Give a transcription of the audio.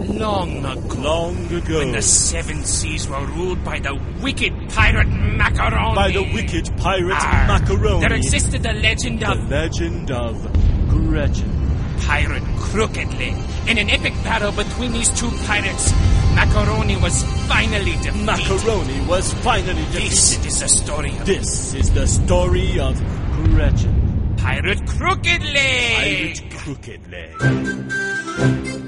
Long ago. Long ago. When the seven seas were ruled by the wicked pirate Macaroni. By the wicked pirate Macaroni. There existed the legend of... The legend of Gretchen. Pirate Crooked Leg. In an epic battle between these two pirates, Macaroni was finally defeated. Macaroni was finally defeated. This is the story of... This is the story of Gretchen. Pirate Crooked Leg. Pirate Crooked Leg.